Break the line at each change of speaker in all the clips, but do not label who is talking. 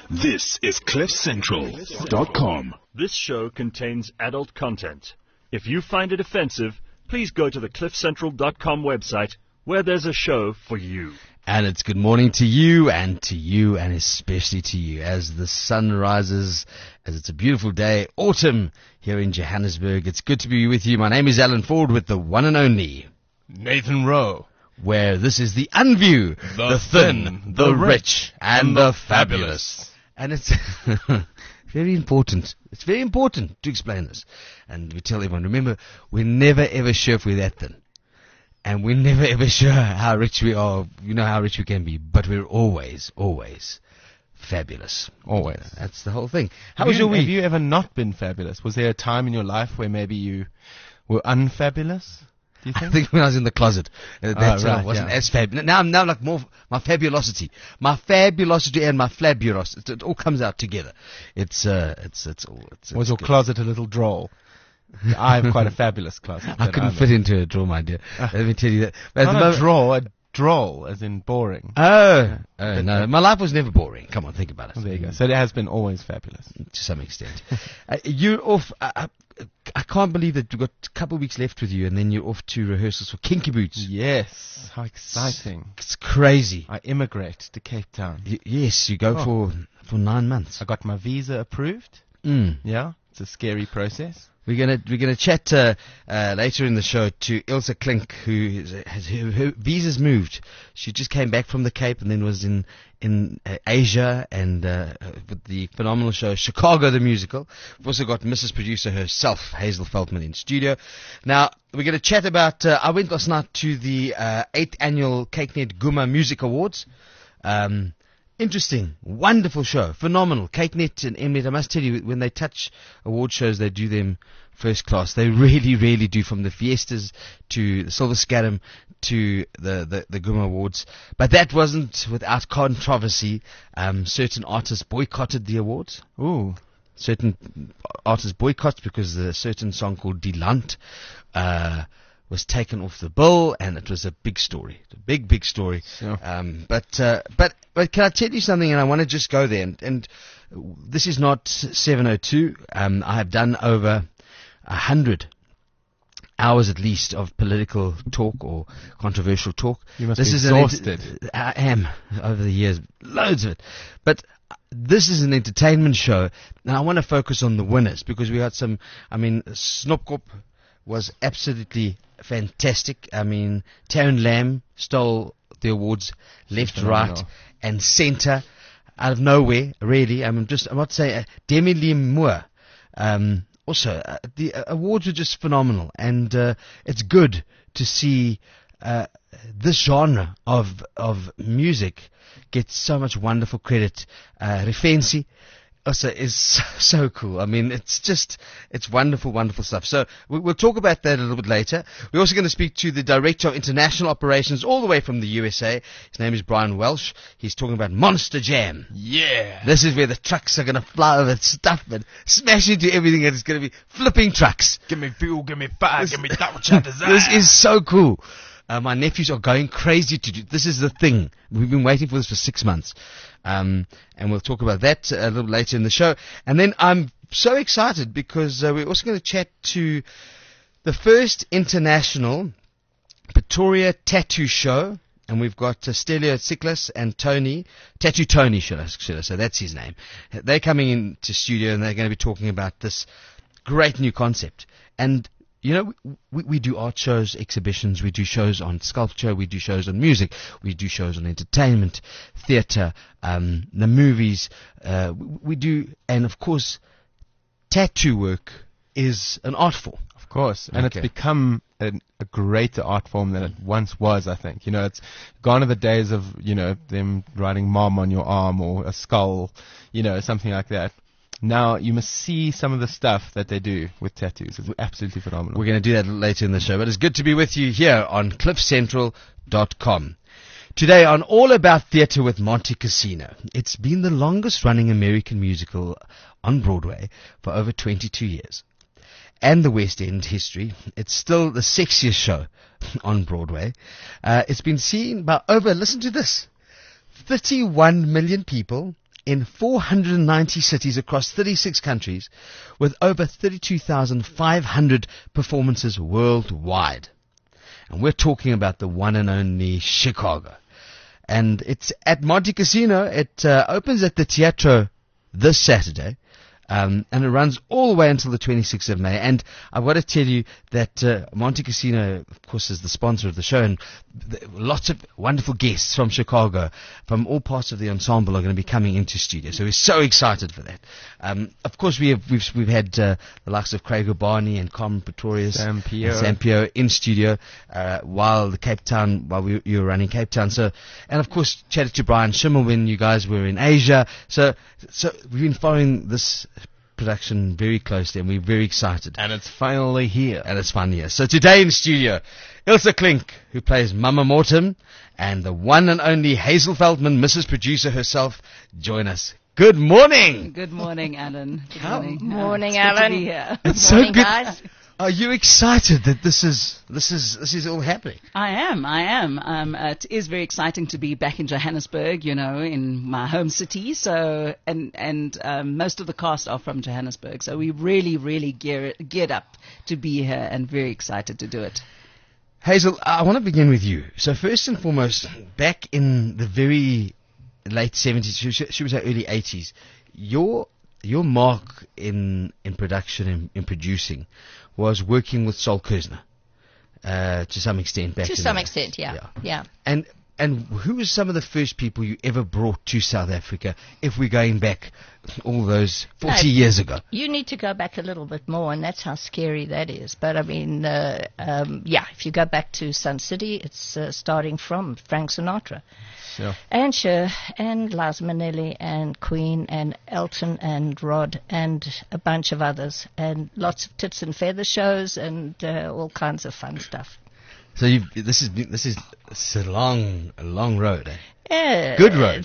This is CliffCentral.com.
This show contains adult content. If you find it offensive, please go to the CliffCentral.com website where there's a show for you.
And it's good morning to you, and especially to you, as the sun rises, as it's a beautiful day, autumn here in Johannesburg. It's good to be with you. My name is Alan Ford with the one and only
Nathan Rowe,
where this is the Unview, the thin, the rich, and the fabulous. And it's very important. It's very important to explain this. And we tell everyone, remember, we're never ever sure if we're that thin. And we're never ever sure how rich we are. You know how rich we can be. But we're always, always fabulous.
Always.
That's the whole thing. How was your week?
Have you ever not been fabulous? Was there a time in your life where maybe you were unfabulous? Do you think?
I think when I was in the closet, that
right,
wasn't as fabulous. Now I'm like more my fabulosity and my flabulosity. It all comes out together. It's
Was your closet a little droll? I have quite a fabulous closet.
I couldn't fit into a drawer, my dear. Let me tell you that. But
Not a draw, a droll, as in boring.
No, my life was never boring. Come on, think about it.
Oh, there you go. So it has been always fabulous.
To some extent. You're off. I can't believe that we've got a couple of weeks left with you, and then you're off to rehearsals for Kinky Boots.
Yes, how exciting!
It's crazy.
I immigrate to Cape Town.
Yes, you go for 9 months.
I got my visa approved. Yeah, it's a scary process.
We're gonna chat later in the show to Ilse Klink, who has her visa's moved. She just came back from the Cape and then was in Asia and with the phenomenal show Chicago the Musical. We've also got Mrs. Producer herself, Hazel Feldman, in studio. Now we're going to chat about. I went last night to the 8th annual CakeNet Guma Music Awards. Interesting, wonderful show, phenomenal. CakeNet and Mnet, I must tell you, when they touch award shows, they do them first class. They really, really do, from the Fiestas to the Silver Scadam to the Guma Awards. But that wasn't without controversy. Certain artists boycotted the awards.
Ooh.
Certain artists boycotted because a certain song called Delant was taken off the bill, and it was a big story, a big story.
Sure.
But can I tell you something? And I want to just go there. And this is not 702. I have done over 100 hours at least of political talk or controversial talk.
You must be exhausted.
I am, over the years, loads of it. But this is an entertainment show, and I want to focus on the winners, because we had some. I mean, Snopkop was absolutely fantastic. I mean, Taryn Lamb stole the awards left, right, and centre, out of nowhere, really. I'm not saying Demi Lee Moore. Also, the awards were just phenomenal, and it's good to see this genre of music get so much wonderful credit. Refensi also is so cool. I mean, it's wonderful, wonderful stuff. So we'll talk about that a little bit later. We're also going to speak to the Director of International Operations all the way from the USA. His name is Brian Welsh. He's talking about Monster Jam.
Yeah.
This is where the trucks are going to fly over stuff and smash into everything, and it's going to be flipping trucks.
Give me fuel, give me fire, give me that which I desire.
This is so cool. My nephews are going crazy to do. This is the thing. We've been waiting for this for 6 months. And we'll talk about that a little later in the show. And then I'm so excited because we're also going to chat to the first international Pretoria tattoo show. And we've got Stelio Siklas and Tony, Tattoo Tony, should I say, that's his name. They're coming into studio, and they're going to be talking about this great new concept. And you know, we do art shows, exhibitions, we do shows on sculpture, we do shows on music, we do shows on entertainment, theatre, the movies, we do, and of course, tattoo work is an art form.
Of course, and it's become a greater art form than it once was, I think. You know, it's gone are the days of, you know, them writing mom on your arm or a skull, you know, something like that. Now, you must see some of the stuff that they do with tattoos. It's absolutely phenomenal.
We're going to do that later in the show, but it's good to be with you here on CliffCentral.com. Today on All About Theatre with Monte Cassino. It's been the longest running American musical on Broadway for over 22 years. And the West End history, it's still the sexiest show on Broadway. It's been seen by over, listen to this, 31 million people in 490 cities across 36 countries with over 32,500 performances worldwide. And we're talking about the one and only Chicago. And it's at Monte Casino. It opens at the Teatro this Saturday. And it runs all the way until the 26th of May. And I've got to tell you that Monte Casino, of course, is the sponsor of the show. And lots of wonderful guests from Chicago, from all parts of the ensemble, are going to be coming into studio. So we're so excited for that. Of course, we've had the likes of Craig Urbani and Carmen Pretorius,
Sam
Pio in studio while you were running Cape Town. So, and of course, chatted to Brian Schimmel when you guys were in Asia. So we've been following this production very closely, and we're very excited.
And it's finally here.
So today in studio, Ilse Klink, who plays Mama Mortem, and the one and only Hazel Feldman, Mrs. Producer herself, join us. Good morning.
Good morning, Alan. Good
morning.
Morning,
it's
Alan.
Good to be here.
It's
Morning,
so good.
guys.
Are you excited that this is all happening?
I am. It is very exciting to be back in Johannesburg, in my home city. So, and most of the cast are from Johannesburg. So we really geared up to be here and very excited to do it.
Hazel, I want to begin with you. So first and foremost, back in the very late 70s, should we say early 80s, your mark in production, in producing, was working with Sol Kerzner, to some extent back
To
in
some
the
extent,
day.
yeah.
And who were some of the first people you ever brought to South Africa, if we're going back all those 40 years ago?
You need to go back a little bit more, and that's how scary that is. But, I mean, if you go back to Sun City, it's starting from Frank Sinatra.
Sure.
And Cher, and Liza Minnelli, and Queen, and Elton, and Rod, and a bunch of others, and lots of tits and feather shows, and all kinds of fun stuff.
So this is a long road.
Yeah,
Good road.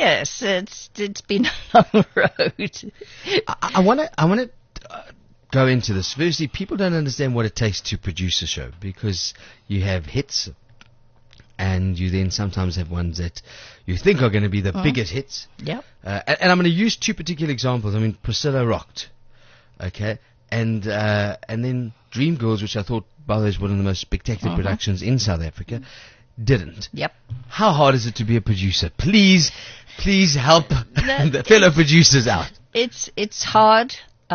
It's been a long road.
I want to go into this. Firstly, people don't understand what it takes to produce a show, because you have hits, and you then sometimes have ones that you think are going to be the biggest hits.
Yep.
And I'm going to use two particular examples. I mean, Priscilla rocked, okay, and then Dreamgirls, which I thought, by the way, is one of the most spectacular productions in South Africa, didn't.
Yep.
How hard is it to be a producer? Please help the fellow producers out.
It's hard.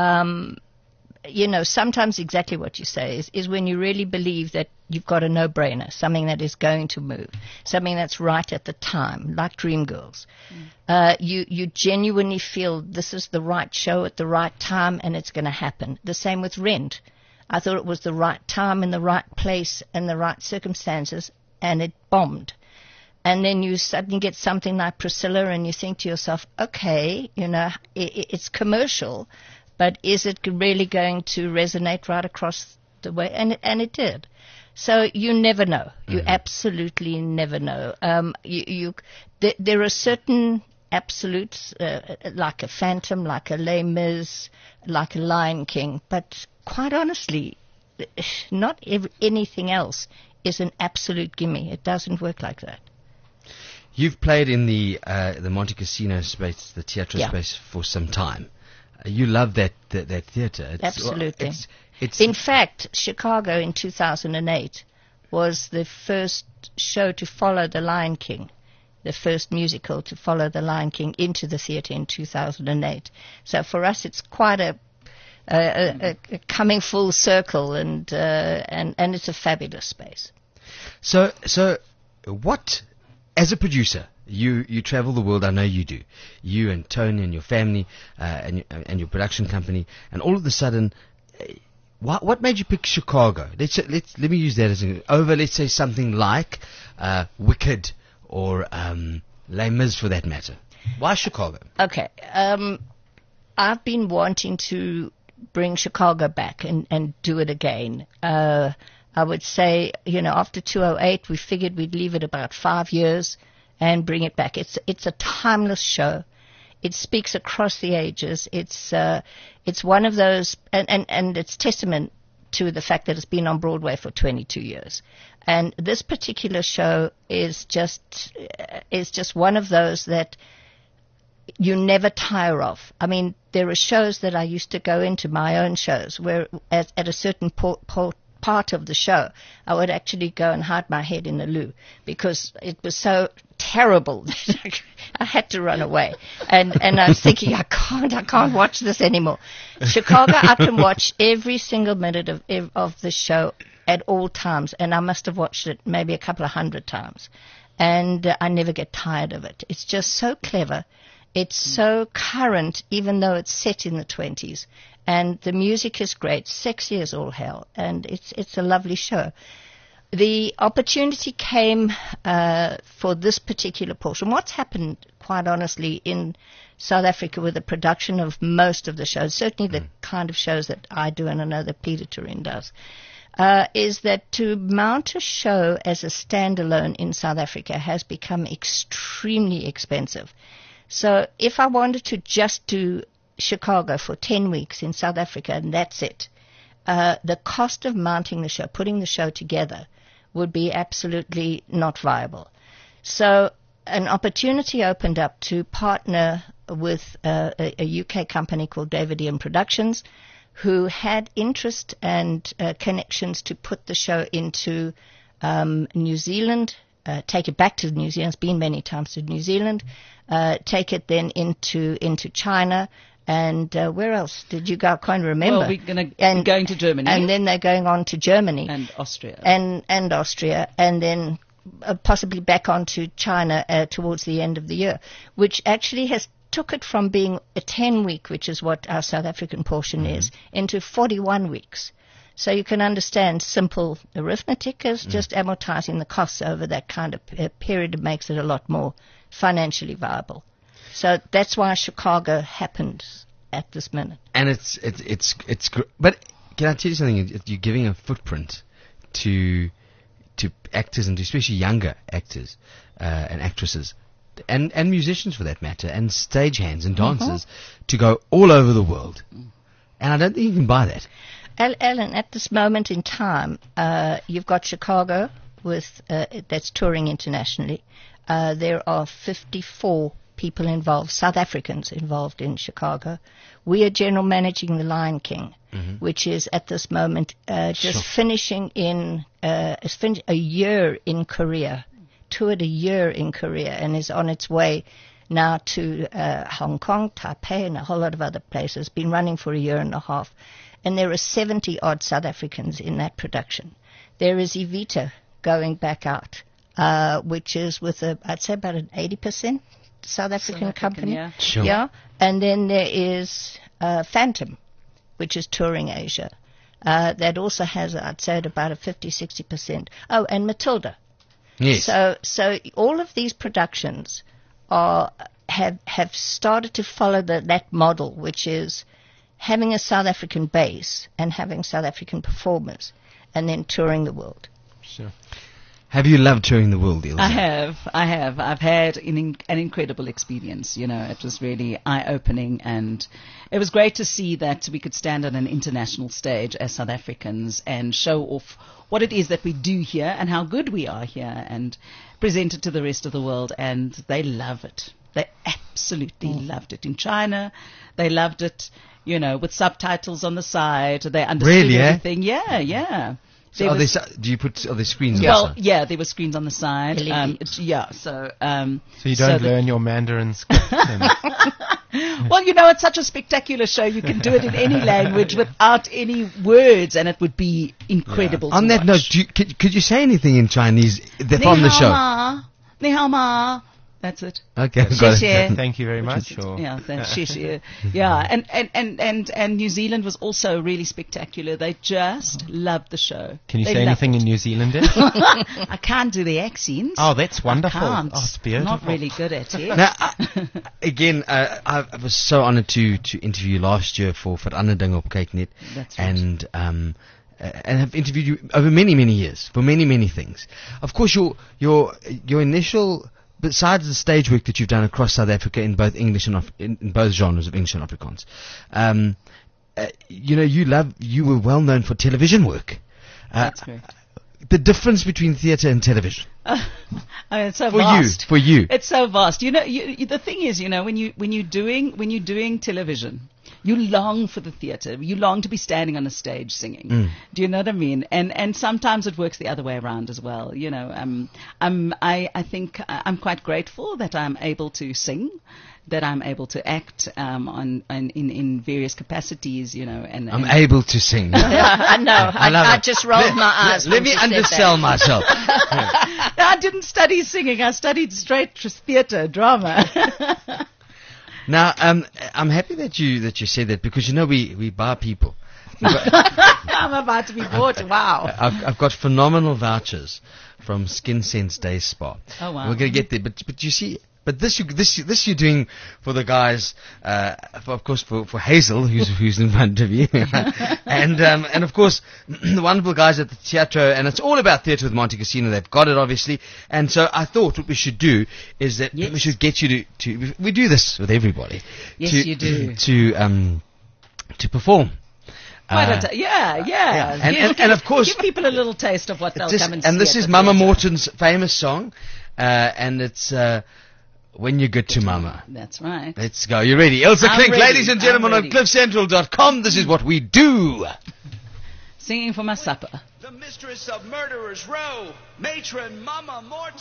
Sometimes exactly what you say is when you really believe that you've got a no-brainer, something that is going to move, something that's right at the time, like Dreamgirls. You genuinely feel this is the right show at the right time, and it's going to happen. The same with Rent. I thought it was the right time and the right place and the right circumstances, and it bombed. And then you suddenly get something like Priscilla, and you think to yourself, okay, it's commercial, but is it really going to resonate right across the way? And it did. So you never know. You absolutely never know. There are certain absolutes, like a Phantom, like a Les Mis, like a Lion King, but quite honestly, not anything else is an absolute gimme. It doesn't work like that.
You've played in the Monte Casino space, the Teatro space, for some time. You love that theatre.
Absolutely.
It's
in fact, Chicago in 2008 was the first show to follow The Lion King, the first musical to follow The Lion King into the theatre in 2008. So for us, it's quite a coming full circle, and it's a fabulous space.
So what, as a producer, you travel the world, I know you do. You and Tony and your family and your production company, and all of a sudden, what made you pick Chicago? Let me use that as let's say something like Wicked or Les Mis, for that matter. Why Chicago?
Okay, I've been wanting to bring Chicago back and do it again. I would say, after 2008, we figured we'd leave it about 5 years and bring it back. It's a timeless show. It speaks across the ages. It's one of those, and it's testament to the fact that it's been on Broadway for 22 years. And this particular show is just one of those that you never tire of. I mean, there are shows that I used to go into, my own shows, where at a certain part of the show, I would actually go and hide my head in the loo because it was so terrible that I had to run away. And I was thinking, I can't watch this anymore. Chicago, I can watch every single minute of the show at all times, and I must have watched it maybe a couple of 100 times. And I never get tired of it. It's just so clever. It's so current, even though it's set in the 20s. And the music is great, sexy as all hell, and it's a lovely show. The opportunity came for this particular portion. What's happened, quite honestly, in South Africa with the production of most of the shows, certainly the kind of shows that I do and I know that Peter Turin does, is that to mount a show as a standalone in South Africa has become extremely expensive. So if I wanted to just do Chicago for 10 weeks in South Africa and that's it, the cost of mounting the show, putting the show together, would be absolutely not viable. So an opportunity opened up to partner with a UK company called David Ian Productions, who had interest and connections to put the show into New Zealand, take it back to New Zealand. It's been many times to New Zealand. Take it then into China. And where else did you go? I can't remember.
Well, we're going to Germany.
And then they're going on to Germany.
And Austria.
And Austria. And then possibly back on to China towards the end of the year, which actually has took it from being a 10-week, which is what our South African portion is, into 41 weeks. So you can understand simple arithmetic is just amortizing the costs over that kind of period. It makes it a lot more financially viable. So that's why Chicago happened at this minute.
And it's but can I tell you something? You're giving a footprint to actors and especially younger actors and actresses and musicians for that matter and stagehands and dancers to go all over the world. And I don't think you can buy that.
Ellen, at this moment in time, you've got Chicago with that's touring internationally. There are 54 people involved, South Africans involved in Chicago. We are general managing the Lion King, which is at this moment just finishing in a year in Korea, toured a year in Korea, and is on its way now to Hong Kong, Taipei, and a whole lot of other places. Been running for a year and a half. And there are 70-odd South Africans in that production. There is Evita going back out, which is with, I'd say, about an 80% South African company.
Yeah.
Sure.
Yeah. And then there is Phantom, which is touring Asia. That also has, I'd say, about a 50-60%. Oh, and Matilda.
Yes.
So all of these productions have started to follow that model, which is having a South African base and having South African performers and then touring the world.
Sure.
Have you loved touring the world, Ilse?
I have. I've had an incredible experience. You know, it was really eye-opening, and it was great to see that we could stand on an international stage as South Africans and show off what it is that we do here and how good we are here and present it to the rest of the world, and they love it. They absolutely loved it. In China, they loved it, you know, with subtitles on the side. They understood everything. Yeah.
So are there screens?
Well,
also?
yeah, there were screens on the side. So
you don't learn your Mandarin script.
Well, you know, it's such a spectacular show. You can do it in any language without any words, and it would be incredible.
On that note, could you say anything in Chinese from the show?
Ni hao ma. That's it.
Okay, got it.
Thank you very much.
Yeah, that's shishi. Yeah, and New Zealand was also really spectacular. They just loved the show.
Can you say anything in New Zealand?
I can't do the accents.
Oh, that's wonderful.
I can't.
Oh, it's beautiful.
I'm not really good at it.
Now, I was so honoured to interview you last year for Verandering op Kyknet.
That's right.
And have interviewed you over many years for many things. Of course, your initial, besides the stage work that you've done across South Africa in both English and in both genres of English and Afrikaans, you know, you were well known for television work.
That's correct.
the difference between theatre and television
I mean, it's so
for
vast.
you.
It's so vast. You know, the thing is, you know, when you're doing television, you long for the theatre. You long to be standing on a stage singing. Do you know what I mean? And sometimes it works the other way around as well. You know, I think I'm quite grateful that I'm able to sing, that I'm able to act in various capacities. You know, and
I'm able to sing.
I know.
love
I
it.
just rolled my eyes.
Let
when
me
she said
undersell
that.
myself.
I didn't study singing. I studied straight theatre, drama.
Now, I'm happy that you said that, because you know we buy people.
I'm about to be bought. Wow.
I've got phenomenal vouchers from Skin Sense Day Spa.
Oh, wow.
We're going to get there, but you see. But this you're doing for the guys, of course for Hazel, who's in front of you, and of course the wonderful guys at the Teatro, and it's all about theatre with Monte Cassino. They've got it obviously, and so I thought what we should do is that we should get you to we do this with everybody.
Yes,
to,
you do.
to perform.
Yeah.
And of course,
give people a little taste of what they'll come and see.
And this
at
is
the
Mama
theatre.
Morton's famous song, and it's When You're Good to Mama.
That's right.
Let's go. You ready? Elsa
I'm
Klink,
ready.
ladies and gentlemen,
I'm
on
ready.
cliffcentral.com. This is what we do.
Singing for my supper.
The mistress of Murderers Row, matron Mama Morton.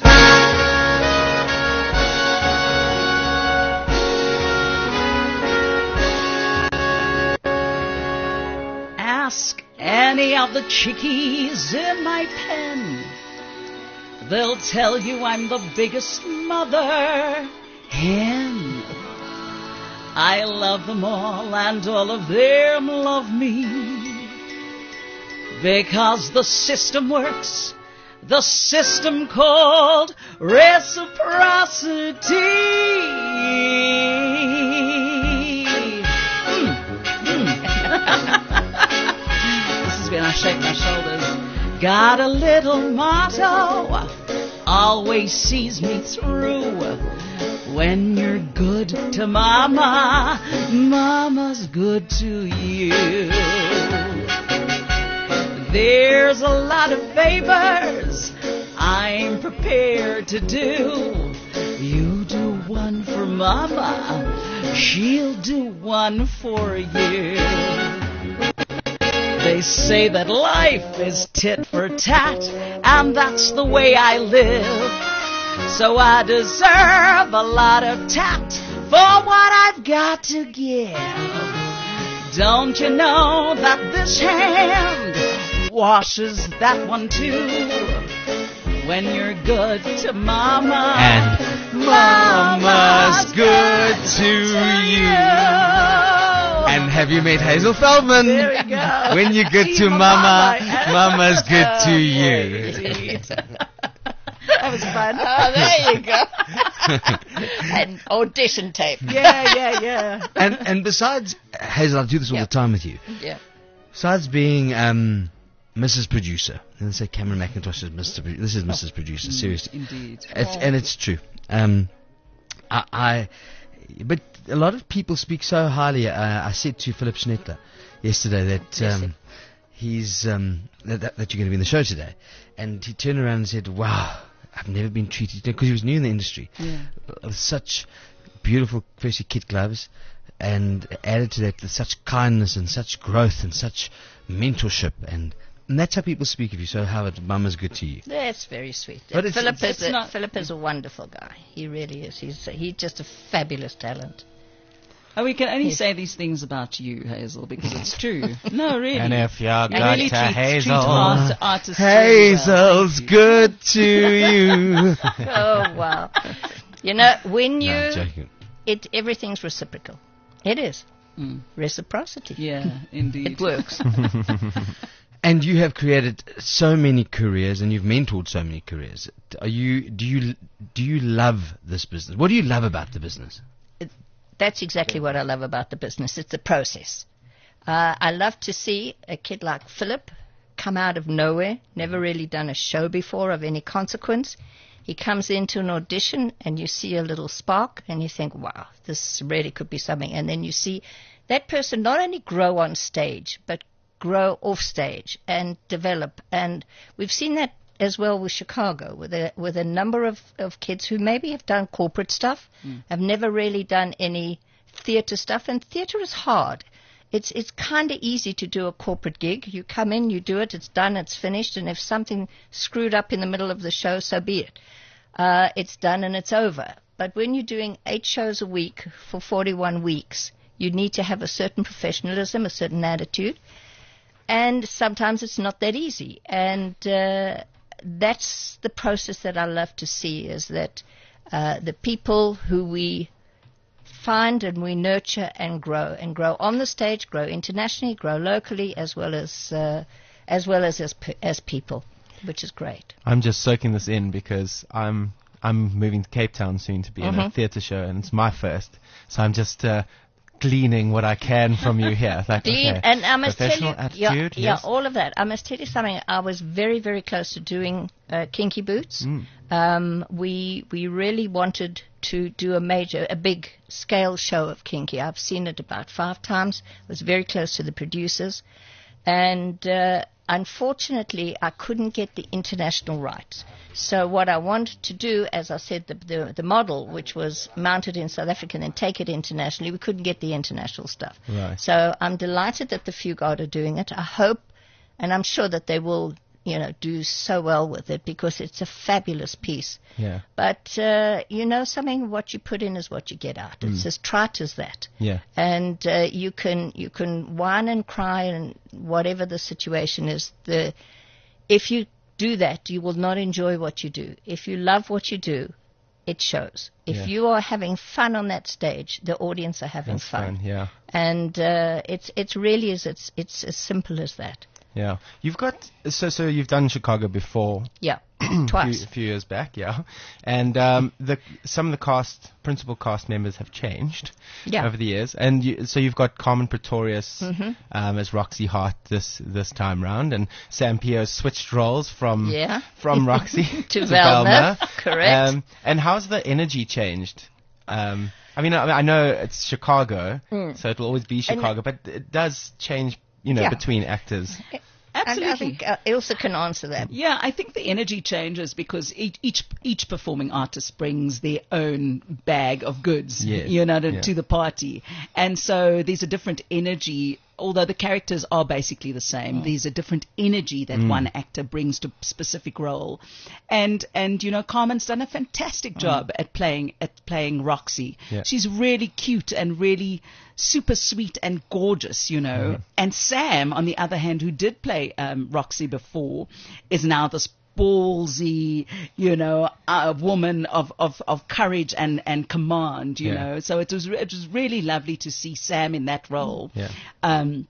Ask any of the chickies in my pen. They'll tell you I'm the biggest mother hen. I love them all and all of them love me. Because the system works, the system called reciprocity. This is when I shake my shoulders. Got a little motto, always sees me through. When you're good to mama, mama's good to you. There's a lot of favors I'm prepared to do. You do one for mama, she'll do one for you. They say that life is tit for tat, and that's the way I live. So I deserve a lot of tact for what I've got to give. Don't you know that this hand washes that one too? When you're good to mama,
And mama's good to you. And have you met Hazel Feldman?
There we go.
When you're good
See,
to
mama,
mama's good to
Oh,
you.
boy, indeed. That was fun.
Oh, there you go. An audition tape.
Yeah.
And besides, Hazel, I do this all the time with you.
Yeah.
Besides being Mrs. Producer, and they say Cameron McIntosh is Mr. Producer. This is Mrs. Producer, seriously.
Indeed.
And it's true. But a lot of people speak so highly. I said to Philip Schnettler yesterday that he's that you're going to be in the show today, and he turned around and said, "Wow, I've never been treated," because he was new in the industry, with such beautiful, firstly, kid gloves, and added to that with such kindness and such growth and such mentorship, and that's how people speak of you. So, Howard, Mama's good to you.
That's very sweet.
But
Philip
it's
Philip is a wonderful guy. He really is. He's just a fabulous talent.
Oh, we can only say these things about you, Hazel, because it's true. No, really.
And if you're
You
good
really
to
treat
Hazel,
artists really well.
Hazel's good to you.
Oh wow! You know when you
No, joking.
everything's reciprocal. It is reciprocity.
Yeah, indeed.
It works.
And you have created so many careers, and you've mentored so many careers. Do you love this business? What do you love about the business?
That's exactly what I love about the business. It's the process. I love to see a kid like Philip come out of nowhere, never really done a show before of any consequence. He comes into an audition and you see a little spark and you think, wow, this really could be something. And then you see that person not only grow on stage, but grow off stage and develop. And we've seen that as well with Chicago, with a number of kids who maybe have done corporate stuff, have never really done any theatre stuff. And theatre is hard. It's kind of easy to do a corporate gig. You come in, you do it, it's done, it's finished, and if something screwed up in the middle of the show, so be it. It's done and it's over. But when you're doing 8 shows a week for 41 weeks, you need to have a certain professionalism, a certain attitude, and sometimes it's not that easy. And that's the process that I love to see, is that the people who we find and we nurture and grow on the stage, grow internationally, grow locally, as well as people, which is great.
I'm just soaking this in because I'm moving to Cape Town soon to be in a theatre show, and it's my first. So I'm just gleaning what I can from you here. Like, okay,
and I must tell you,
attitude,
yes. All of that. I must tell you something. I was very, very close to doing Kinky Boots. We really wanted to do a big scale show of Kinky. I've seen it about 5 times. I was very close to the producers, and unfortunately, I couldn't get the international rights. So what I wanted to do, as I said, the model, which was mounted in South Africa, and then take it internationally, we couldn't get the international stuff.
Right.
So I'm delighted that the Fugard are doing it. I hope, and I'm sure that they will, do so well with it, because it's a fabulous piece.
Yeah.
But, something, what you put in is what you get out. It's as trite as that.
Yeah.
And you can whine and cry, and whatever the situation is, if you do that, you will not enjoy what you do. If you love what you do, it shows. If you are having fun on that stage, the audience are having fun.
Yeah.
And it's really it's as simple as that.
Yeah. You've got so you've done Chicago before.
Yeah. Twice.
A few years back, yeah. And some of the principal cast members have changed over the years. And so you've got Carmen Pretorius as Roxy Hart this time round, and Sam Pio switched roles from Roxy
to Velma. Correct.
And how's the energy changed? I know it's Chicago, so it'll always be Chicago, but it does change, between actors.
Absolutely. I think Ilse can answer that.
Yeah, I think the energy changes because each performing artist brings their own bag of goods, to the party. And so there's a different energy. Although the characters are basically the same, there's a different energy that one actor brings to a specific role. And Carmen's done a fantastic job at playing Roxy.
Yeah.
She's really cute and really super sweet and gorgeous, And Sam, on the other hand, who did play Roxy before, is now this ballsy, a woman of courage and command, So it was really lovely to see Sam in that role.
Yeah.
And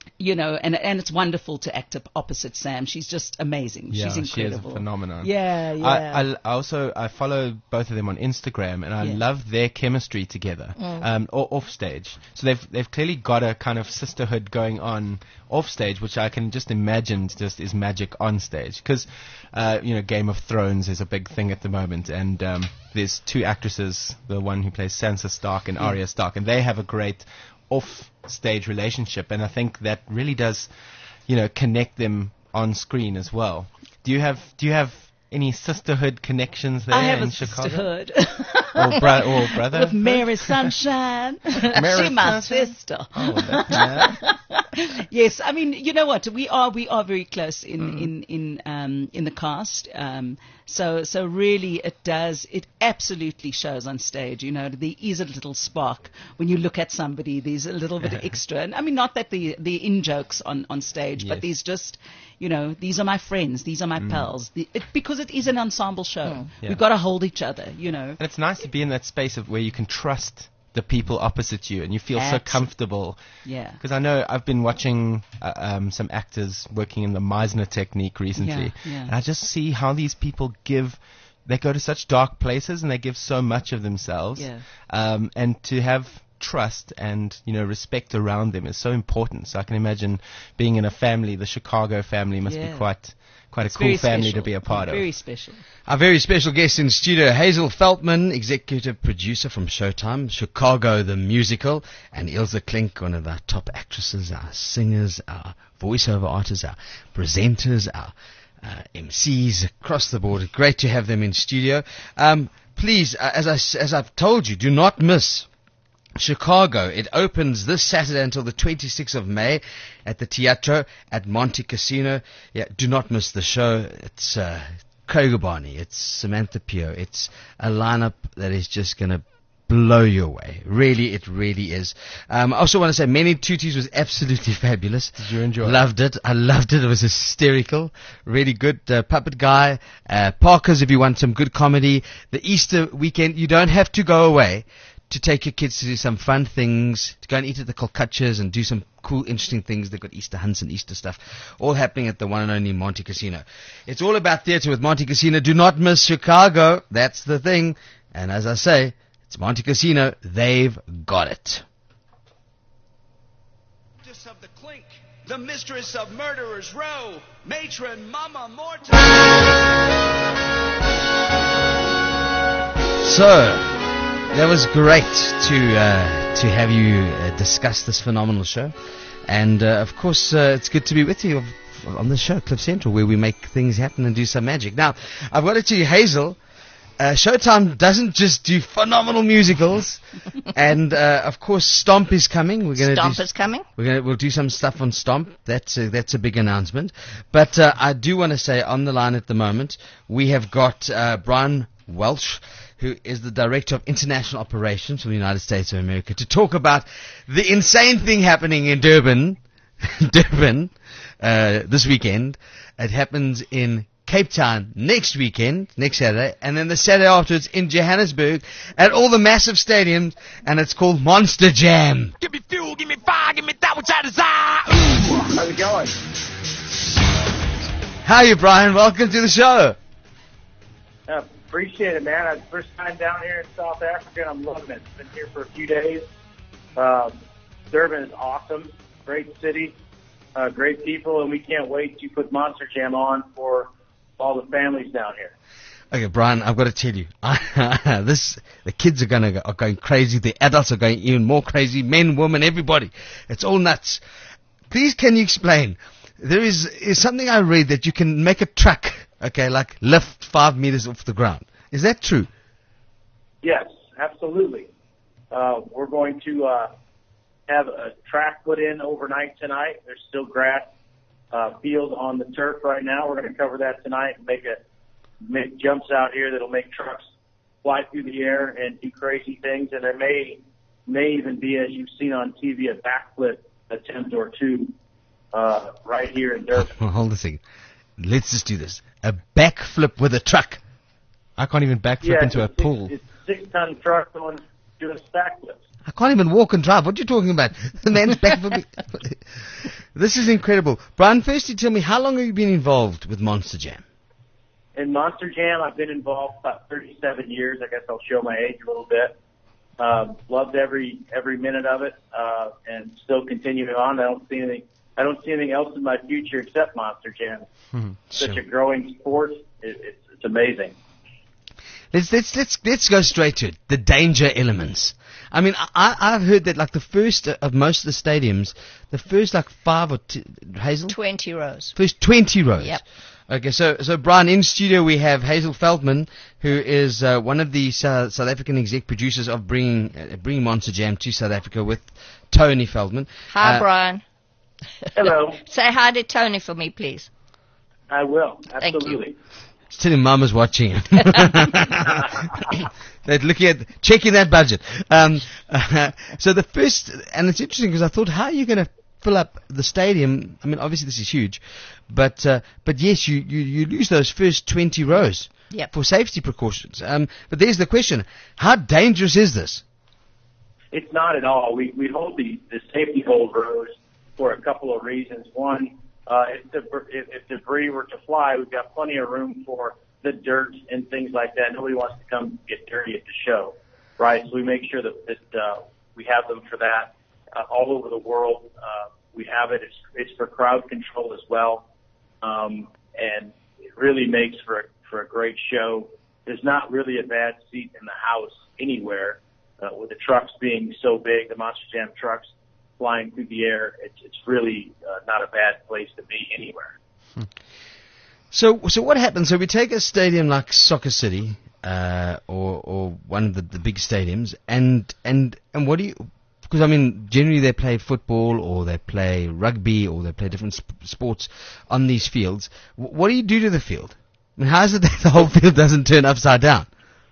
it's wonderful to act opposite Sam. She's just amazing.
Yeah,
she's incredible.
She is a phenomenon.
Yeah.
I follow both of them on Instagram, and I love their chemistry together, off stage. So they've clearly got a kind of sisterhood going on off stage, which I can just imagine just is magic on stage. Because, Game of Thrones is a big thing at the moment, and there's 2 actresses, the one who plays Sansa Stark and Arya Stark, and they have a great off-stage relationship, and I think that really does, connect them on screen as well. Do you have any sisterhood connections there
I have
in
a
Chicago?
sisterhood.
or brother?
With Mary Sunshine. She's my sister.
Oh,
Yes, I mean, you know what? We are very close in the cast. So really it absolutely shows on stage. There is a little spark when you look at somebody. There's a little bit of extra, and I mean, not that the in jokes on stage, but there's just, these are my friends, these are my pals. Because it is an ensemble show, we've got to hold each other. And
it's nice to be in that space where you can trust the people opposite you, and you feel so comfortable.
Yeah.
Because I know I've been watching some actors working in the Meisner technique recently, and I just see how these people they go to such dark places, and they give so much of themselves.
Yeah.
And to have trust and, respect around them is so important. So I can imagine being in a family, the Chicago family must be quite a cool family to be a part of.
Very special.
Our very special guest in studio, Hazel Feldman, executive producer from Showtime, Chicago the Musical, and Ilse Klink, one of our top actresses, our singers, our voiceover artists, our presenters, our MCs across the board. Great to have them in studio. Please, as I've told you, do not miss Chicago. It opens this Saturday until the 26th of May at the Teatro at Monte Casino. Yeah, do not miss the show. It's Craig Barney, it's Samantha Pio. It's a lineup that is just going to blow you away. Really, it really is. I also want to say Many Tooties was absolutely fabulous.
Did you enjoy it?
Loved it. I loved it. It was hysterical. Really good. Puppet Guy. Parker's if you want some good comedy. The Easter weekend, you don't have to go away to take your kids to do some fun things, to go and eat at the Kolkachas and do some cool, interesting things. They've got Easter hunts and Easter stuff, all happening at the one and only Monte Casino. It's all about theatre with Monte Casino. Do not miss Chicago. That's the thing. And as I say, it's Monte Casino. They've got it.
Mistress of the Clink, the mistress of Murderers Row, matron Mama Morton.
So, that was great to have you discuss this phenomenal show. And, of course, it's good to be with you on the show, Cliff Central, where we make things happen and do some magic. Now, I've got to tell you, Hazel, Showtime doesn't just do phenomenal musicals. And, of course, Stomp is coming.
Stomp is coming.
We'll do some stuff on Stomp. That's a big announcement. But I do want to say, on the line at the moment, we have got Brian Welsh, who is the Director of International Operations for the United States of America, to talk about the insane thing happening in Durban, this weekend. It happens in Cape Town next weekend, next Saturday, and then the Saturday afterwards in Johannesburg at all the massive stadiums, and it's called Monster Jam.
Give me fuel, give me fire, give me that which I desire.
How's it going?
How are you, Brian? Welcome to the show.
Appreciate it, man. It's the first time down here in South Africa, and I'm loving it. Been here for a few days. Durban is awesome. Great city, great people, and we can't wait to put Monster Jam on for all the families down here.
Okay, Brian, I've got to tell you, the kids are going crazy. The adults are going even more crazy. Men, women, everybody. It's all nuts. Please, can you explain? There is something I read that you can make a truck, okay, like lift 5 meters off the ground. Is that true?
Yes, absolutely. We're going to have a track put in overnight tonight. There's still grass field on the turf right now. We're going to cover that tonight and make jumps out here that'll make trucks fly through the air and do crazy things. And there may even be, as you've seen on TV, a backflip attempt or two right here in Durban.
Well, hold a second. Let's just do this. A backflip with a truck.
I can't even backflip into a pool.
It's a 6-ton truck doing backflips.
I can't even walk and drive. What are you talking about? The man's backflipping. This is incredible. Brian, firstly tell me, how long have you been involved with Monster Jam?
In Monster Jam, I've been involved about 37 years. I guess I'll show my age a little bit. Loved every minute of it, and still continuing on. I don't see anything else in my future except Monster Jam. Such a growing sport. It's amazing.
Let's go straight to it. The danger elements. I mean, I've heard that like the first of most of the stadiums, the first like 5 or Hazel?
20 rows.
First 20 rows.
Yep.
Okay, so Brian, in studio we have Hazel Feldman, who is one of the South African exec producers of bringing Monster Jam to South Africa with Tony Feldman.
Hi, Brian.
Hello.
Say hi to Tony for me, please.
I will.
Thank
Absolutely.
you.
Just tell him Mama's watching. They're checking that budget. So the first, and it's interesting because I thought, how are you going to fill up the stadium? I mean, obviously this is huge, but yes, you lose those first 20 rows for safety precautions. But there's the question: how dangerous is this?
It's not at all. We hold the safety hold rows for a couple of reasons. One, if debris were to fly, we've got plenty of room for the dirt and things like that. Nobody wants to come get dirty at the show, right? So we make sure that We have them for that all over the world. We have it. It's for crowd control as well, and it really makes for a great show. There's not really a bad seat in the house anywhere. With the trucks being so big, the Monster Jam trucks flying through the air, it's really not a bad place to be anywhere.
So what happens? So we take a stadium like Soccer City, or one of the big stadiums, and what do you? Because I mean, generally they play football or they play rugby or they play different sports on these fields. What do you do to the field? I mean, how is it that the whole field doesn't turn upside down?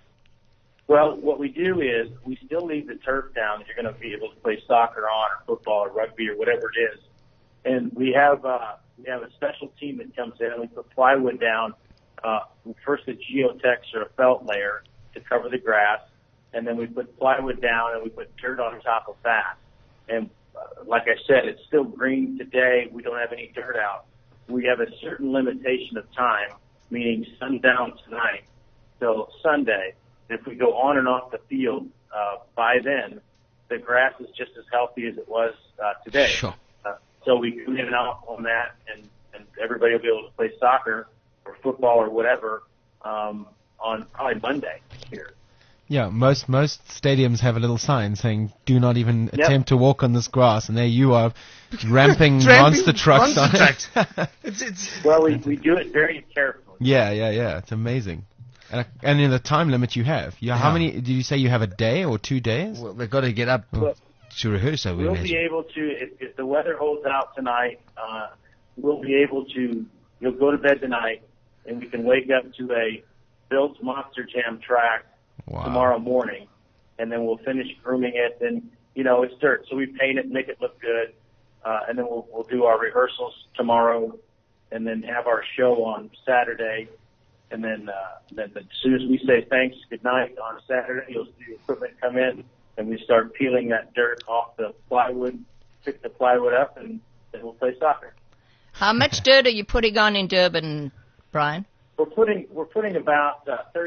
Well, what we do is we still leave the turf down that you're going to be able to play soccer on, or football, or rugby, or whatever it is. And we have a special team that comes in, and we put plywood down, first a geotex or a felt layer to cover the grass, and then we put plywood down and we put dirt on top of that. And like I said, it's still green today. We don't have any dirt out. We have a certain limitation of time, meaning sundown tonight till Sunday. If we go on and off the field by then, the grass is just as healthy as it was today.
Sure.
So we can get off on that, and everybody will be able to play soccer or football or whatever on probably Monday here.
Yeah, most stadiums have a little sign saying, "Do not even attempt to walk on this grass," and there you are, ramping monster trucks on it.
Well, we do it very carefully.
Yeah. It's amazing. And in the time limit you have. How many, did you say you have a day or 2 days?
Well, they've got to get up to rehearse, I would
We'll
imagine.
be able to, if the weather holds out tonight, we'll be able to, you'll go to bed tonight, and we can wake up to a built Monster Jam track tomorrow morning, and then we'll finish grooming it, and, it's dirt, so we paint it, make it look good, and then we'll do our rehearsals tomorrow, and then have our show on Saturday. And then as soon as we say thanks, good night on Saturday, you'll see the equipment come in, and we start peeling that dirt off the plywood, pick the plywood up, and then we'll play soccer.
How much dirt are you putting on in Durban, Brian?
We're putting about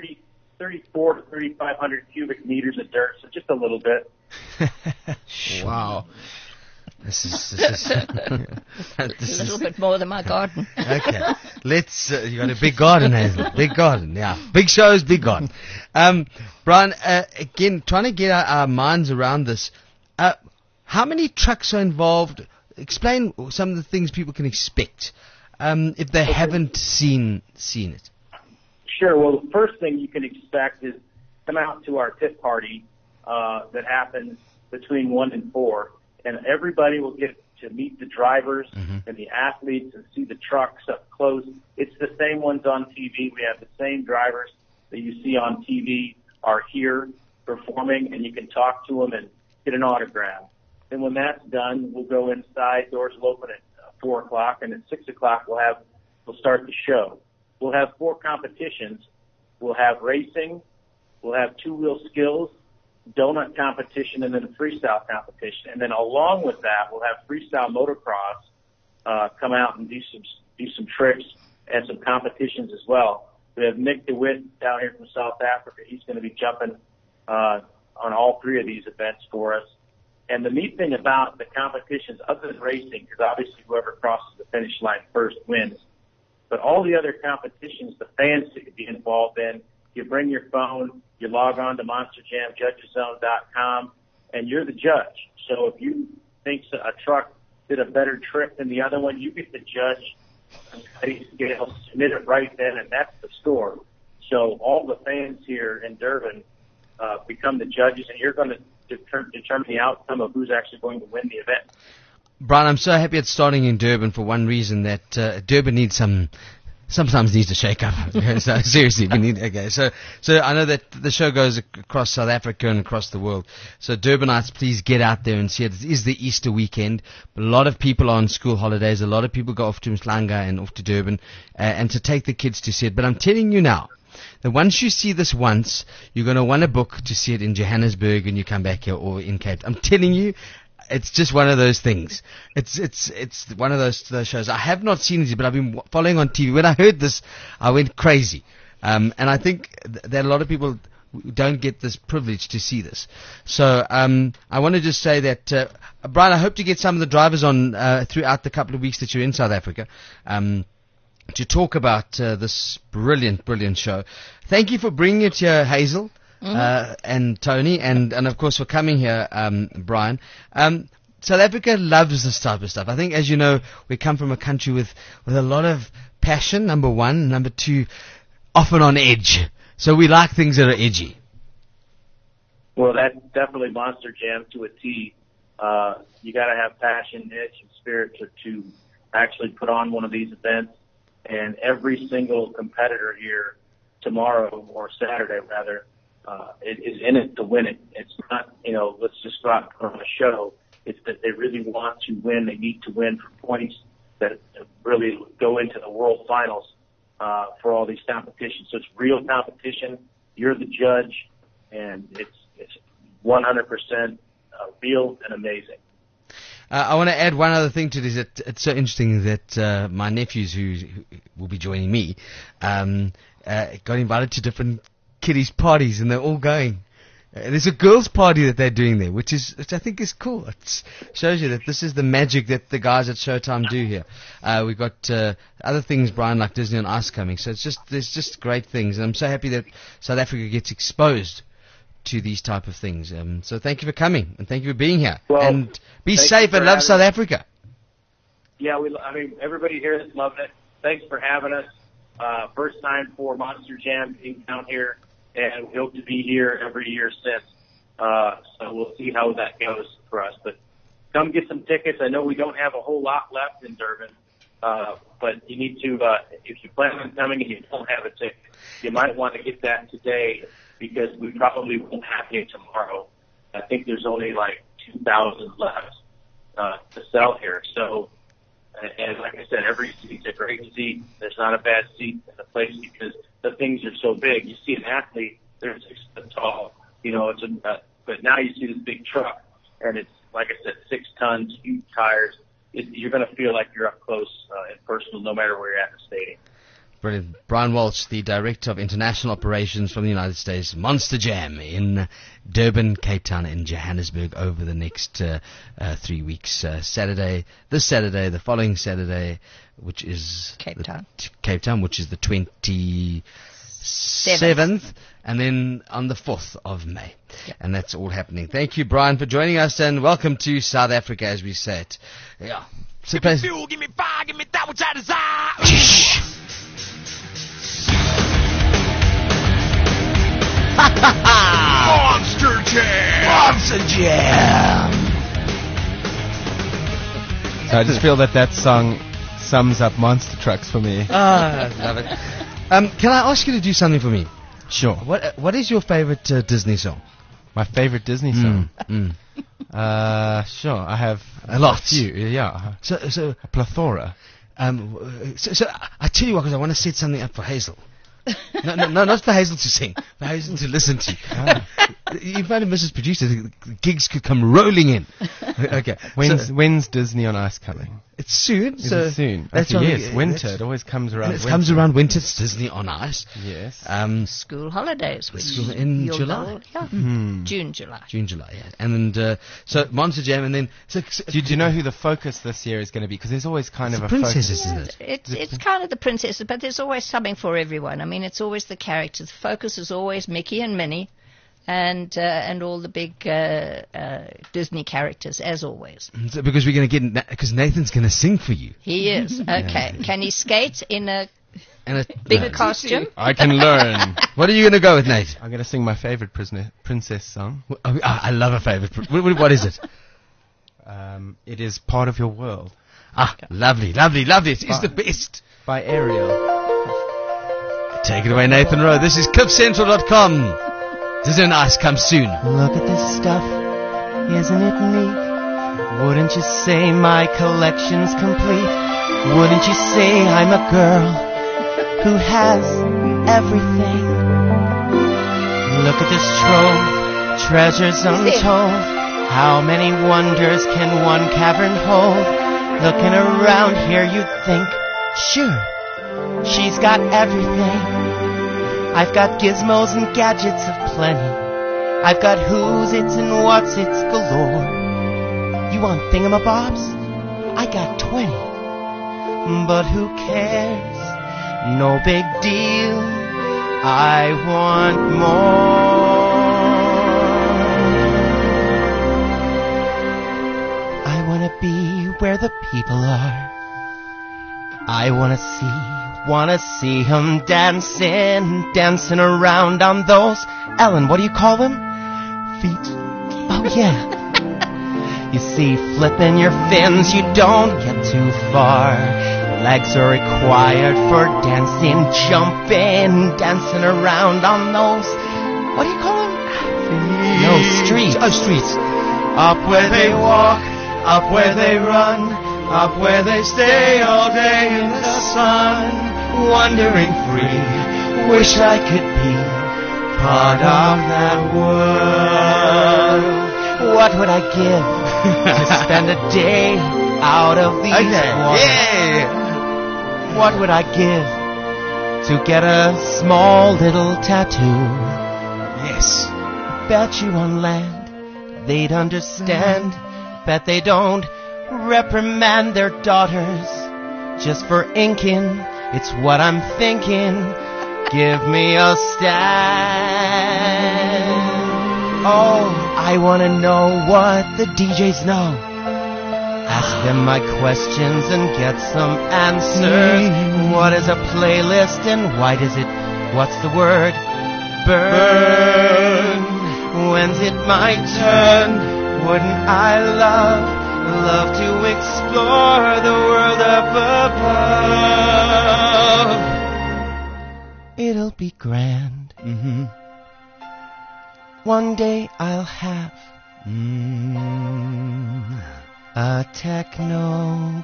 3,400 to 3,500 cubic meters of dirt, so just a little bit.
Wow.
This is
A little bit more than my garden.
Okay. You got a big garden, Hazel. Big garden, yeah. Big shows, big garden. Brian, again, trying to get our minds around this. How many trucks are involved? Explain some of the things people can expect if they haven't seen it.
Sure. Well, the first thing you can expect is come out to our tip party that happens between 1 and 4. And everybody will get to meet the drivers and the athletes and see the trucks up close. It's the same ones on TV. We have the same drivers that you see on TV are here performing, and you can talk to them and get an autograph. And when that's done, we'll go inside. Doors will open at 4 o'clock, and at 6 o'clock we'll start the show. We'll have 4 competitions. We'll have racing. We'll have two-wheel skills, donut competition, and then a freestyle competition. And then along with that, we'll have freestyle motocross come out and do some tricks and some competitions as well. We have Nick DeWitt down here from South Africa. He's going to be jumping on all 3 of these events for us. And the neat thing about the competitions, other than racing, because obviously whoever crosses the finish line first wins, but all the other competitions, the fans could be involved in. You bring your phone, you log on to MonsterJamJudgesZone.com, and you're the judge. So if you think a truck did a better trick than the other one, you get to judge on a scale, submit it right then, and that's the score. So all the fans here in Durban become the judges, and you're going to determine the outcome of who's actually going to win the event.
Brian, I'm so happy it's starting in Durban for one reason, that Durban needs sometimes needs a shake-up. So, seriously, we need. Okay, so I know that the show goes across South Africa and across the world. So Durbanites, please get out there and see it. It is the Easter weekend. A lot of people are on school holidays. A lot of people go off to Mhlanga and off to Durban, and to take the kids to see it. But I'm telling you now, that once you see this once, you're going to want a book to see it in Johannesburg when you come back here, or in Cape Town. I'm telling you, it's just one of those things. It's one of those shows. I have not seen it, but I've been following on TV. When I heard this, I went crazy. And I think that a lot of people don't get this privilege to see this. So I want to just say that, Brian, I hope to get some of the drivers on throughout the couple of weeks that you're in South Africa to talk about this brilliant show. Thank you for bringing it here, Hazel. And Tony, and of course for coming here, Brian. South Africa loves this type of stuff. I think, as you know, we come from a country with a lot of passion, number one. Number two, often on edge. So we like things that are edgy.
Well, that's definitely Monster Jam to a T. You got to have passion, edge, and spirit to actually put on one of these events. And every single competitor here tomorrow, or Saturday rather, is in it to win it. It's not, let's just go out and put on a show. It's that they really want to win. They need to win for points that really go into the world finals for all these competitions. So it's real competition. You're the judge, and it's 100% real and amazing.
I want to add one other thing to this. It's so interesting that my nephews, who will be joining me, got invited to different kiddies' parties, and they're all going. There's a girls' party that they're doing there, which I think is cool. It shows you that this is the magic that the guys at Showtime do here. We've got other things, Brian, like Disney on Ice coming. So there's just great things, and I'm so happy that South Africa gets exposed to these type of things. So thank you for coming, and thank you for being here.
Well,
and be safe and love South Africa.
Yeah, everybody here is loving it. Thanks for having us. First time for Monster Jam being down here, and we hope to be here every year since. So we'll see how that goes for us. But come get some tickets. I know we don't have a whole lot left in Durban, but you need to, if you plan on coming and you don't have a ticket, you might want to get that today, because we probably won't have you tomorrow. I think there's only like 2,000 left to sell here. So, and like I said, every seat's a great seat. There's not a bad seat in the place because the things are so big. You see an athlete, they're 6 foot tall. But now you see this big truck, and it's, like I said, 6 tons, huge tires. You're going to feel like you're up close and personal no matter where you're at in the stadium.
Brilliant. Brian Walsh, the Director of International Operations from the United States. Monster Jam in Durban, Cape Town, and Johannesburg over the next 3 weeks. This Saturday, the following Saturday, which is
Cape
Town, which is the 27th, and then on the 4th of May. Yep. And that's all happening. Thank you, Brian, for joining us, and welcome to South Africa, as we say it. Yeah.
Give me fuel, give me fire, give me that which I desire. Monster Jam!
Monster Jam!
So I just feel that song sums up monster trucks for me.
I love it. Can I ask you to do something for me?
Sure.
What is your favorite Disney song?
My favorite Disney song? Sure. I have
a lot.
A few, yeah.
So
a plethora.
So I tell you what, because I want to set something up for Hazel. No, not for Hazel to sing, for Hazel to listen to. You find a Mrs. Producer, the gigs could come rolling in. Okay.
When's Disney on Ice coming?
It's soon.
Is it soon?
That's
yes, winter. It always comes around winter.
It comes around winter. It's Disney on Ice.
Yes.
School holidays.
In July.
June, July.
Yeah. And so Monster Jam, and then... So,
do you know who the focus this year is going to be? Because there's always kind of a
princesses,
focus.
isn't it?
It's kind of the princesses, but there's always something for everyone. I mean, it's always the characters. The focus is always Mickey and Minnie. And all the big Disney characters, as always.
So because we're going to get, because Nathan's going to sing for you.
He is. Okay. Can he skate in a big costume?
I can learn.
What are you going to go with, Nate?
I'm going to sing my favorite princess song.
I love a favorite. What is it?
It is Part of Your World.
Lovely. It's the best.
By Ariel.
Take it away, Nathan Rowe. This is CliffCentral.com. Disney on Ice comes soon.
Look at this stuff, isn't it neat? Wouldn't you say my collection's complete? Wouldn't you say I'm a girl who has everything? Look at this trove, treasures untold. How many wonders can one cavern hold? Looking around here you'd think, sure, she's got everything. I've got gizmos and gadgets of plenty. I've got who's its and what's its galore. You want thingamabobs? I got 20. But who cares? No big deal. I want more. I wanna be where the people are. I wanna see 'em dancing around on those, Ellen, what do you call them? Feet. Oh yeah. You see, flipping your fins, you don't get too far. Legs are required for dancing, dancing around on those, what do you call them? No, streets.
Oh, streets.
Up where they walk, up where they run, up where they stay all day in the sun, wandering free. Wish I could be part of that world. What would I give to spend a day out of these waters?
Yeah.
What would I give to get a small little tattoo?
Yes.
Bet you on land they'd understand. Bet they don't reprimand their daughters just for inking. It's what I'm thinking. Give me a stand. Oh, I want to know what the DJs know. Ask them my questions and get some answers. What is a playlist and why does it, what's the word? Burn. When's it my turn? Wouldn't I love to explore the world up above? It'll be grand.
Mm-hmm.
One day I'll have a techno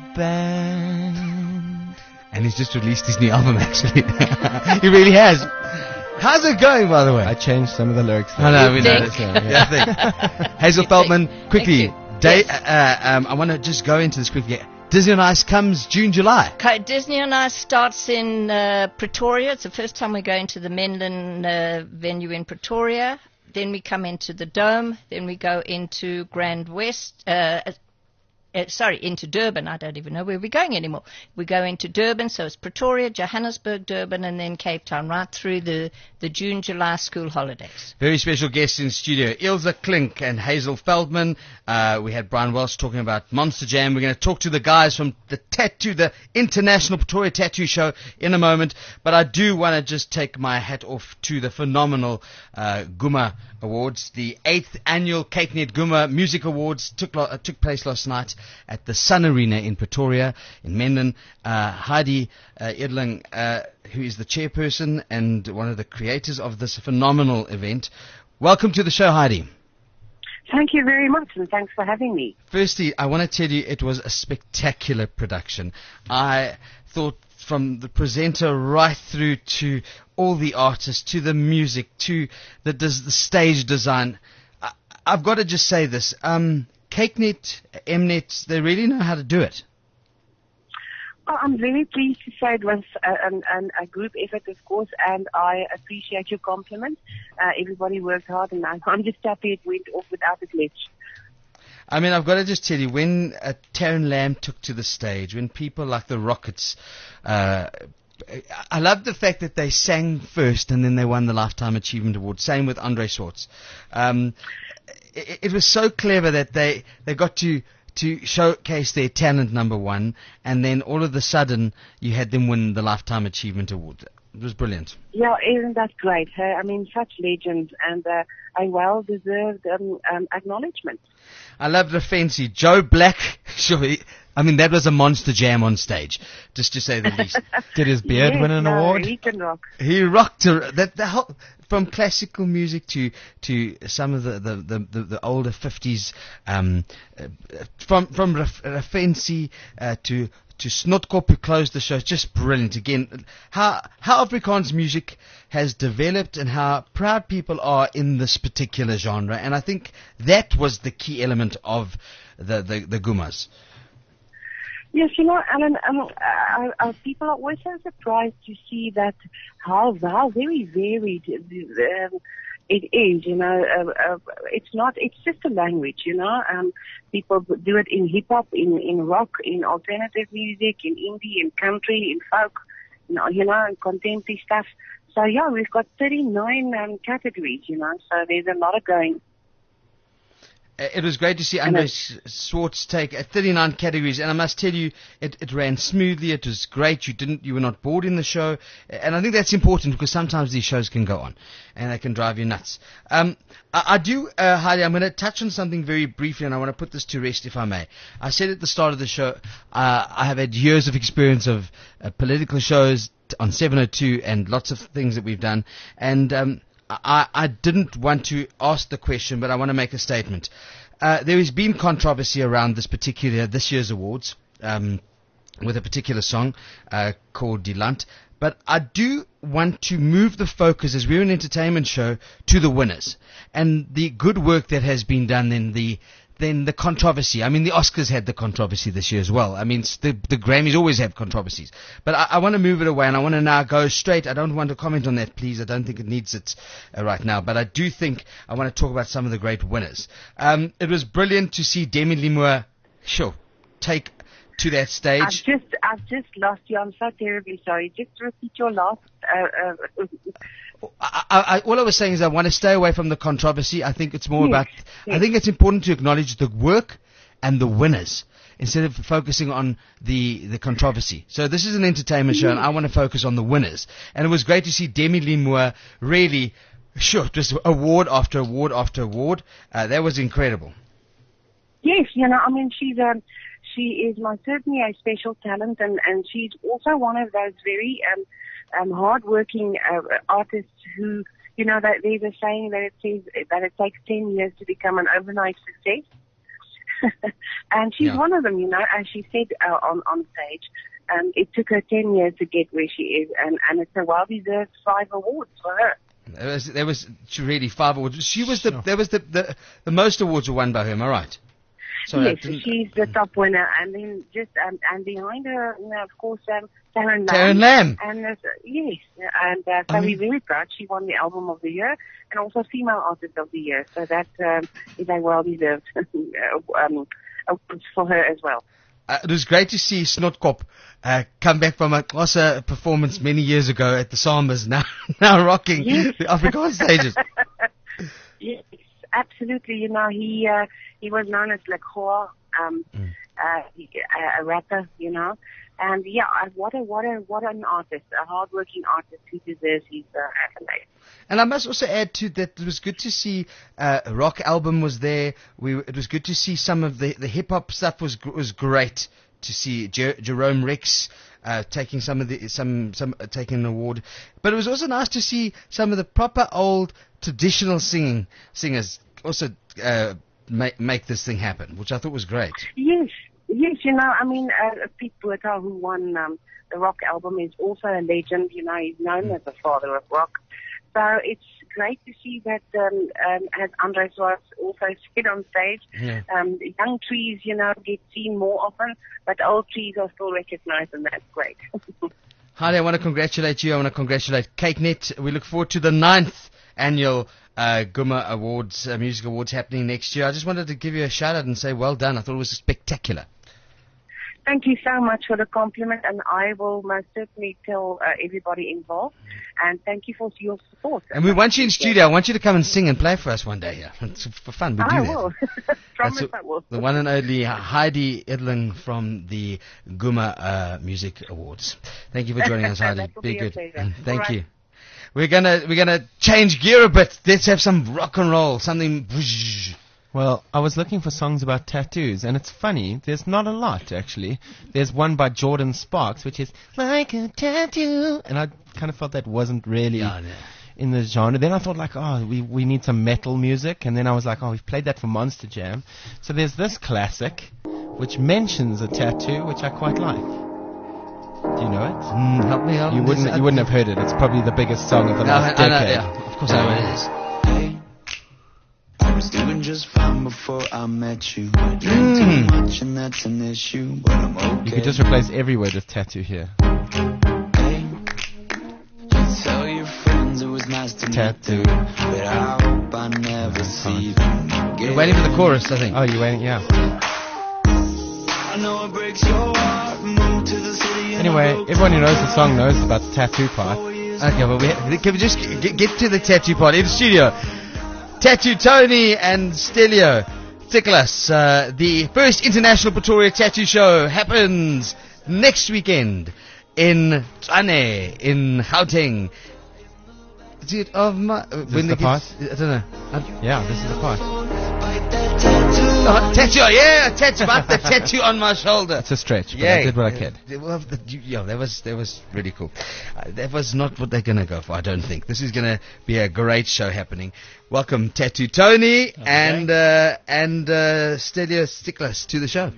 band.
And he's just released his new album, actually. He really has. How's it going, by the way?
I changed some of the lyrics.
I know, we know.
Thank you.
Yeah, I think. Hazel Feldman, quickly.
Thank you.
I want to just go into this quickly. Disney on Ice comes June, July.
Disney on Ice starts in Pretoria. It's the first time we're going to the Menlyn venue in Pretoria. Then we come into the Dome. Then we go into Grand West. Into Durban. I don't even know where we're going anymore. We go into Durban, so it's Pretoria, Johannesburg, Durban, and then Cape Town, right through the June, July school holidays.
Very special guests in studio, Ilse Klink and Hazel Feldman. We had Brian Welsh talking about Monster Jam. We're going to talk to the guys from the International Pretoria Tattoo Show in a moment. But I do want to just take my hat off to the phenomenal Guma Awards. The 8th annual CakeNet Guma Music Awards took place last night at the Sun Arena in Pretoria, in Menlyn. Heidi Edling, who is the chairperson and one of the creators of this phenomenal event. Welcome to the show, Heidi.
Thank you very much, and thanks for having me.
Firstly, I want to tell you it was a spectacular production. I thought from the presenter right through to all the artists, to the music, to the stage design. I've got to just say this. CakeNet, Mnet, they really know how to do it.
I'm very pleased to say it was a group effort, of course, and I appreciate your compliment. Everybody worked hard, and I'm just happy it went off without a glitch.
I mean, I've got to just tell you, when Taryn Lamb took to the stage, when people like the Rockets, I love the fact that they sang first and then they won the Lifetime Achievement Award. Same with Andre Schwartz. It was so clever that they got to showcase their talent, number one, and then all of a sudden you had them win the Lifetime Achievement Award. It was brilliant.
Yeah, isn't that great? I mean, such legends and a well-deserved acknowledgement.
I love the fancy Joe Black. Sure, I mean, that was a monster jam on stage, just to say the least.
Did his beard win an award?
He can rock.
He rocked the whole, from classical music to some of the older 50s, from Rafensi to Snotkop, who closed the show. It's just brilliant. Again, how Afrikaans music has developed and how proud people are in this particular genre. And I think that was the key element of the Gumas.
Yes, Alan, people are always so surprised to see that how very varied it is. It's just a language. People do it in hip hop, in rock, in alternative music, in indie, in country, in folk, in contemporary stuff. So yeah, we've got 39 categories. So there's a lot of going.
It was great to see Andre Swartz take 39 categories, and I must tell you, it ran smoothly. It was great. You were not bored in the show, and I think that's important because sometimes these shows can go on, and they can drive you nuts. I do, Heidi, I'm going to touch on something very briefly, and I want to put this to rest, if I may. I said at the start of the show, I have had years of experience of political shows on 702 and lots of things that we've done, and I didn't want to ask the question, but I want to make a statement. There has been controversy around this year's awards, with a particular song called Die Land. But I do want to move the focus, as we're an entertainment show, to the winners and the good work that has been done in the controversy. I mean, the Oscars had the controversy this year as well. I mean, the Grammys always have controversies. But I want to move it away, and I want to now go straight. I don't want to comment on that, please. I don't think it needs it right now. But I do think I want to talk about some of the great winners. It was brilliant to see Demi Moore, take to that stage.
I've just lost you. I'm so terribly sorry. Just repeat your last.
All I was saying is I want to stay away from the controversy. I think it's more about. Yes. I think it's important to acknowledge the work and the winners instead of focusing on the controversy. So this is an entertainment show, and I want to focus on the winners. And it was great to see Demi Moore really, just award after award after award. That was incredible.
Yes, she is most certainly a special talent, and she's also one of those very hard-working artists who, there's a saying that it says that it takes 10 years to become an overnight success. And she's one of them, as she said on stage. It took her 10 years to get where she is, and it's a well-deserved 5 awards for her.
There was really 5 awards. She was the most awards were won by her, am I right?
Yes, she's the top winner, and then and behind her, of course, Taryn
Lamb.
And yes, and so we're very proud. She won the Album of the Year and also Female Artist of the Year. So that is a well-deserved award for her as well.
It was great to see Snotkop come back from a Xhosa performance many years ago at the Sambas, now rocking the Afrikaans stages.
Yes, absolutely. He was known as Lekhoa, a rapper, and what an artist, a hard-working artist who deserves his accolades.
And I must also add to that, it was good to see Rock Album was there. It was good to see some of the hip hop stuff was great to see Jerome Rex taking taking an award. But it was also nice to see some of the proper old traditional singers also make this thing happen, which I thought was great.
Yes, Pete Botha, who won the Rock Album, is also a legend. He's known as the father of rock. So it's great to see that, as Andre Swartz also said on stage, young trees, get seen more often, but old trees are still recognized, and that's great.
Heidi, I want to congratulate you. I want to congratulate CakeNet. We look forward to the 9th annual Guma Awards, Music Awards happening next year. I just wanted to give you a shout out and say well done. I thought it was spectacular.
Thank you so much for the compliment, and I will most certainly tell everybody involved. And thank you for your support.
And we want you in studio. I want you to come and sing and play for us one day here. It's for fun. We do that.
I will. Promise I will.
The one and only Heidi Edling from the Guma Music Awards. Thank you for joining us, Heidi.
Be
good.
Thank
you. We're gonna change gear a bit. Let's have some rock and roll, something.
Well, I was looking for songs about tattoos, and it's funny, there's not a lot, actually. There's one by Jordan Sparks, which is like a tattoo, and I kind of felt that wasn't really in the genre. Then I thought, we need some metal music, and then I was like, we've played that for Monster Jam. So there's this classic, which mentions a tattoo, which I quite like. Do you know it?
Help me out.
You wouldn't have heard it. It's probably the biggest song of the last decade.
Of course I know it is.
I was doing just fine before I met you. I drink too much and that's an issue, but I'm okay.
You could just replace every word with tattoo here.
Hey, just tell your friends it was nice to meet you, but I hope I never see them again.
You're waiting for the chorus, I think.
Oh, you're waiting, yeah.
I know it breaks your heart. Move to the city.
Anyway, everyone who knows the song knows about the tattoo part.
Okay, well, can we just get to the tattoo part in the studio? Tattoo Tony and Stelio Tiklas. The first International Pretoria Tattoo Show happens next weekend in Tshwane, in Gauteng. Is it of my...
This the part?
I don't know.
Yeah, this is the part.
Tattoo, yeah, tattoo, but the tattoo on my shoulder.
It's a stretch, but
Yeah.
I did what I could.
Well, that was really cool. That was not what they're going to go for, I don't think. This is going to be a great show happening. Welcome, Tattoo Tony and Stelio Tiklas to the show.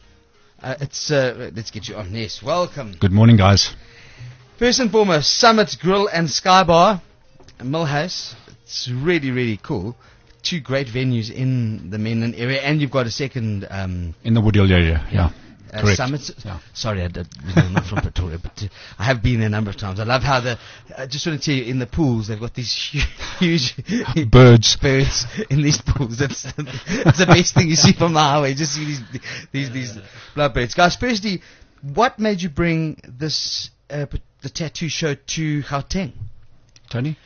Let's get you on. Yes, welcome.
Good morning, guys.
First and foremost, Summit Grill and Sky Bar, Millhouse. It's really, really cool. Two great venues in the Menlyn area, and you've got a second...
in the Woodhill area, yeah. Correct.
Summit.
Yeah.
Sorry, I'm not from Pretoria, but I have been there a number of times. I love how I just want to tell you, in the pools, they've got these huge
birds
in these pools. That's the best thing you see from the highway. Just see these bloodbirds. Guys, firstly, what made you bring this the tattoo show to Gauteng?
Tony?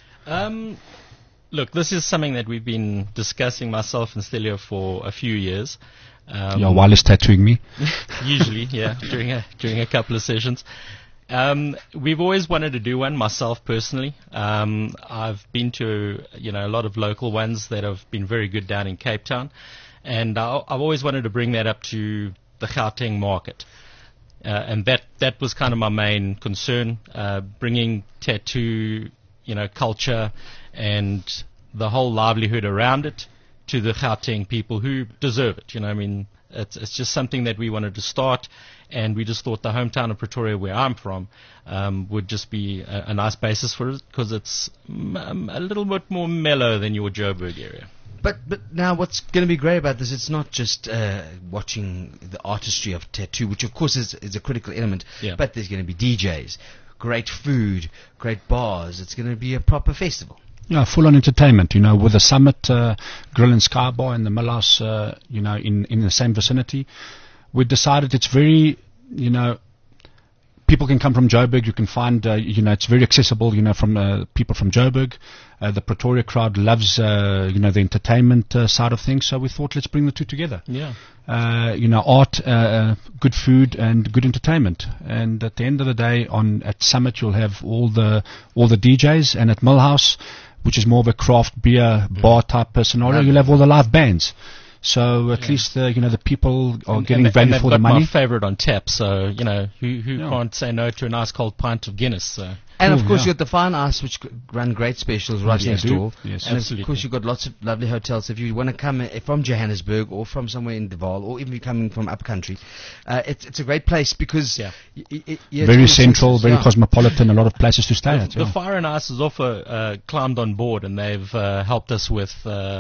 Look, this is something that we've been discussing, myself and Stelio, for a few years.
While he's tattooing me.
Usually, yeah, during a couple of sessions. We've always wanted to do one, myself personally. I've been to a lot of local ones that have been very good down in Cape Town, and I've always wanted to bring that up to the Gauteng market. And that was kind of my main concern, bringing tattoo, culture and the whole livelihood around it to the Gauteng people who deserve it. It's just something that we wanted to start, and we just thought the hometown of Pretoria, where I'm from, would just be a nice basis for it, because it's a little bit more mellow than your Joburg area.
But now what's going to be great about this, it's not just watching the artistry of tattoo, which of course is a critical element, but there's going to be DJs, great food, great bars. It's going to be a proper festival.
Yeah, full-on entertainment, with the Summit Grill and Sky Bar and the Millhouse, in the same vicinity. We decided it's very, people can come from Joburg. You can find, it's very accessible, from people from Joburg. The Pretoria crowd loves, the entertainment side of things. So we thought, let's bring the two together.
Yeah.
Art, good food, and good entertainment. And at the end of the day, at Summit, you'll have all the DJs, and at Millhouse, which is more of a craft beer bar type scenario, you'll have all the live bands. So at least the people are getting value for the money.
My favorite on tap, so who can't say no to a nice cold pint of Guinness. So.
And of course, you've got the Fine Arts, which run great specials right next door.
Yes,
and
absolutely.
Of course, you've got lots of lovely hotels. If you want to come from Johannesburg or from somewhere in Deval, or even coming from up country, it's a great place because
very central, very cosmopolitan, a lot of places to stay at.
The Fire and Ice has also climbed on board, and they've helped us with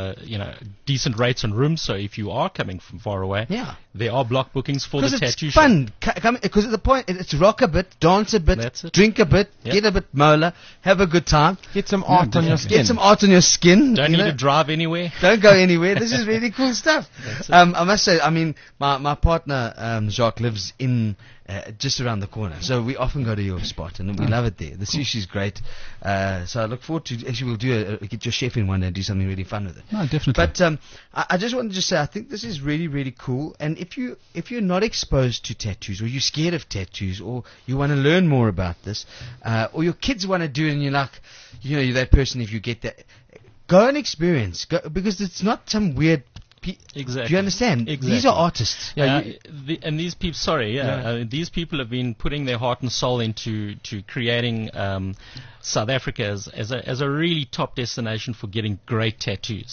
decent rates on rooms. So if you are coming from far away, there are block bookings for the tattoo show.
Because it's fun. Because at the point, it's rock a bit, dance a bit, drink a bit, get a bit molar, have a good time.
Get some art on your skin.
Get some art on your skin.
Don't need to drive anywhere.
Don't go anywhere. This is really cool stuff. I must say, my partner, Jacques, lives in just around the corner. So we often go to your spot, and we love it there. The sushi's great. So I look forward to, actually we'll get your chef in one day and do something really fun with it.
No, definitely.
But I just wanted to say, I think this is really, really cool. And if you're not exposed to tattoos, or you're scared of tattoos, or you want to learn more about this, or your kids want to do it, and you're like, you're that person, if you get that, go and experience. Go, because it's not some weird...
Exactly.
Do you understand?
Exactly.
These are artists.
These people, these people have been putting their heart and soul into creating South Africa as a really top destination for getting great tattoos.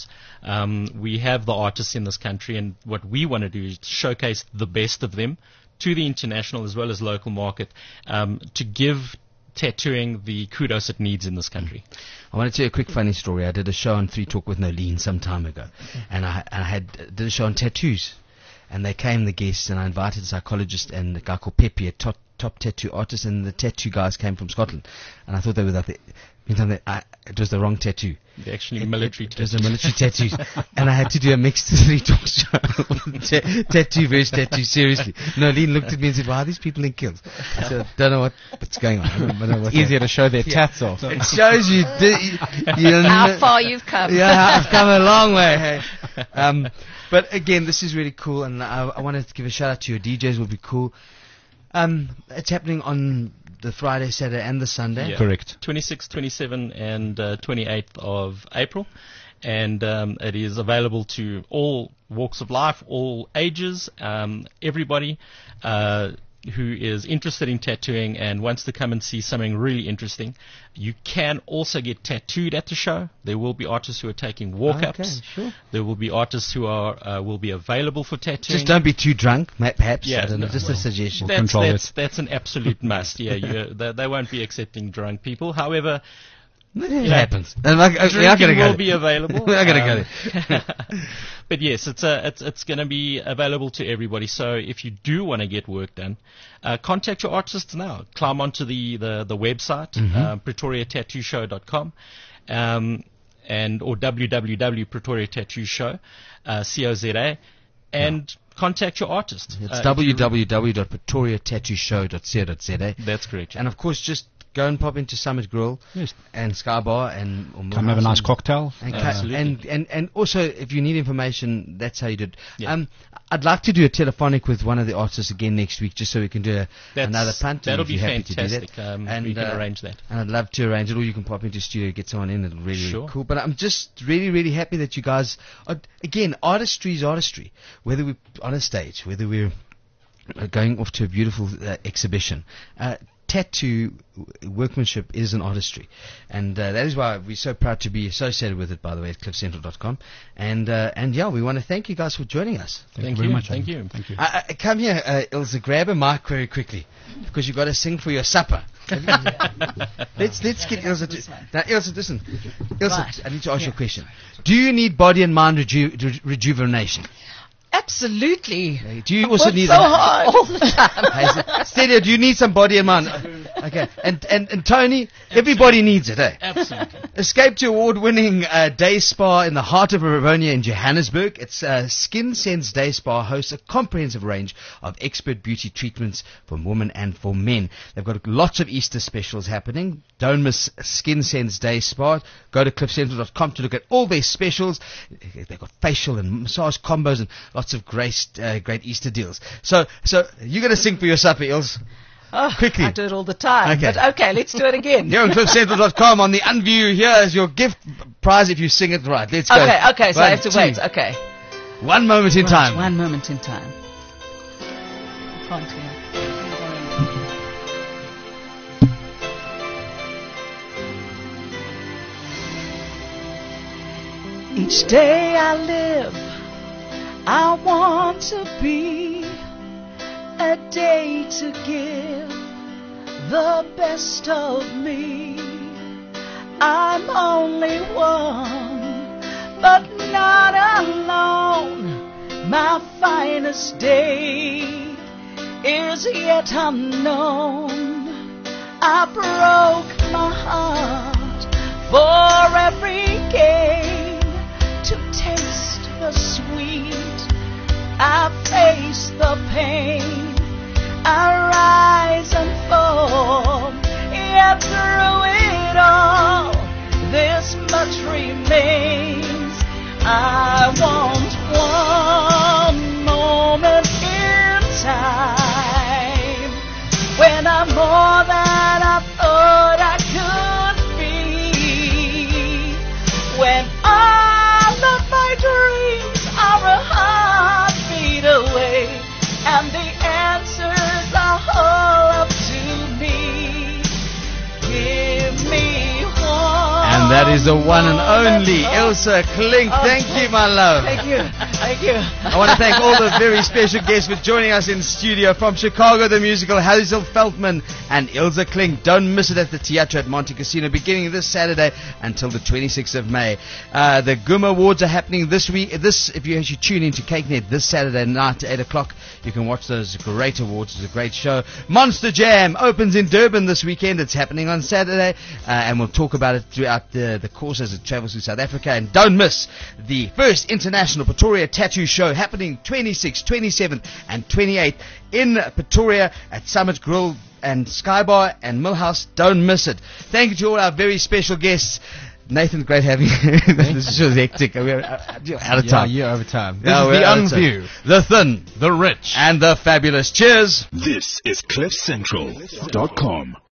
We have the artists in this country, and what we want to do is showcase the best of them to the international as well as local market, to give tattooing the kudos it needs in this country.
I want to tell you a quick funny story. I did a show on Free Talk with Nolene some time ago, and I did a show on tattoos, and they came, the guests, and I invited a psychologist and a guy called Pepe, a top tattoo artist, and the tattoo guys came from Scotland, and I thought they were like it was the wrong tattoo.
They're actually military tattoos.
It was a military tattoos. And I had to do a mixed Free Talk show. Tattoo versus tattoo, seriously. Nolene looked at me and said, why are these people in kills? I said, don't know what's going on. I don't know what's
easier to show their tats off.
It shows you
how far you've come.
Yeah, I've come a long way. Hey. But again, this is really cool, and I wanted to give a shout out to your DJs. Would be cool. It's happening on the Friday, Saturday, and the Sunday.
Yeah.
Correct.
26th, 27th, and 28th of April. And it is available to all walks of life, all ages, everybody who is interested in tattooing and wants to come and see something really interesting. You can also get tattooed at the show. There will be artists who are taking walk-ups.
Okay, sure.
There will be artists who are will be available for tattooing.
Just don't be too drunk, perhaps.
Yeah,
I don't know, just a suggestion.
That's an absolute must. Yeah, they won't be accepting drunk people. However,
it happens.
Drinking will be available.
We're not going to go there.
But yes, it's going to be available to everybody. So if you do want to get work done, contact your artists now. Climb onto the website, PretoriaTattooShow.com, and or www.PretoriaTattooShow, COZA, and contact your artist.
It's www.PretoriaTattooShow.co.za.
That's correct.
And of course, just go and pop into Summit Grill and Sky Bar and
come have a nice cocktail.
And also, if you need information, that's how you do it.
Yeah.
I'd like to do a telephonic with one of the artists again next week, just so we can do another punt.
That'll be
fantastic.
And we can arrange that.
And I'd love to arrange it, or you can pop into studio, get someone in. It'll really
Sure.
be cool. But I'm just really, really happy that you guys are, again, artistry is artistry. Whether we're on a stage, whether we're going off to a beautiful exhibition, tattoo workmanship is an artistry, and that is why we're so proud to be associated with it, by the way, at cliffcentral.com. And yeah, we want to thank you guys for joining us.
Thank you very much.
Thank you.
Come here, Ilse, grab a mic very quickly, because you've got to sing for your supper. Let's get Ilse to... Now, Ilse, listen. Ilse,
Right.
I need to ask you a question. Do you need body and mind rejuvenation?
Absolutely.
Do you also need
so hard all the time.
Stadia, do you need some body and mind? Okay. And Tony, everybody needs it, eh?
Absolutely.
Escape to award-winning day spa in the heart of Rivonia in Johannesburg. It's Skin Sense Day Spa hosts a comprehensive range of expert beauty treatments for women and for men. They've got lots of Easter specials happening. Don't miss Skin Sense Day Spa. Go to cliffcentral.com to look at all their specials. They've got facial and massage combos and lots of great Easter deals. So you're going to sing for your supper, Ilse?
Oh,
quickly.
I do it all the time.
Okay.
But okay, let's do it again.
Here on cliffcentral.com on the Unview, here is your gift prize if you sing it right. Let's go.
Okay, so I have to wait. Okay.
One moment in time.
One moment in time. I can't hear. Each day I live, I want to be a day to give the best of me. I'm only one, but not alone. My finest day is yet unknown. I broke my heart for every gain to taste the sweet. I face the pain, I rise and fall, yet through it all, this much remains. I want one moment in time, when I'm more than I thought I could be, when all of my dreams are a heartbeat away, and the answers are all up to me. Give me one.
And that That is the one and only Ilse Klink. Thank you, my love.
Thank you.
I want to thank all the very special guests for joining us in studio from Chicago, the musical Hazel Feldman and Ilse Klink. Don't miss it at the Teatro at Monte Casino beginning this Saturday until the 26th of May. The Guma Awards are happening this week. If you actually tune into CakeNet this Saturday night at 8 o'clock, you can watch those great awards. It's a great show. Monster Jam opens in Durban this weekend. It's happening on Saturday, and we'll talk about it throughout the course as it travels to South Africa. And don't miss the first International Pretoria Tattoo Show happening 26th, 27th and 28th in Pretoria at Summit Grill and Skybar and Millhouse. Don't miss it. Thank you to all our very special guests. Nathan, great having you. This was hectic. We're out of time.
Yeah, over time. This is the Unview,
the Thin,
the Rich,
and the Fabulous. Cheers.
This is CliffCentral.com.